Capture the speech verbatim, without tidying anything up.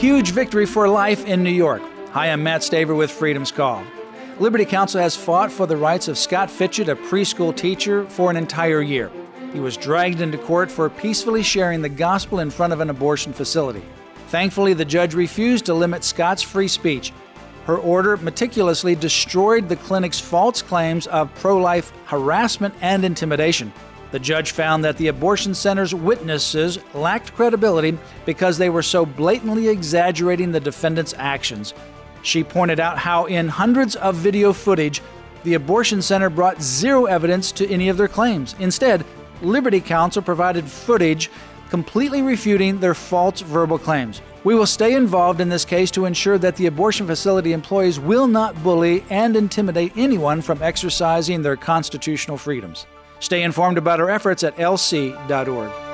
Huge victory for life in New York. Hi, I'm Matt Staver with Freedom's Call. Liberty Counsel has fought for the rights of Scott Fitchett, a preschool teacher, for an entire year. He was dragged into court for peacefully sharing the gospel in front of an abortion facility. Thankfully, the judge refused to limit Scott's free speech. Her order meticulously destroyed the clinic's false claims of pro-life harassment and intimidation. The judge found that the abortion center's witnesses lacked credibility because they were so blatantly exaggerating the defendant's actions. She pointed out how in hundreds of video footage, the abortion center brought zero evidence to any of their claims. Instead, Liberty Counsel provided footage completely refuting their false verbal claims. We will stay involved in this case to ensure that the abortion facility employees will not bully and intimidate anyone from exercising their constitutional freedoms. Stay informed about our efforts at L C dot org.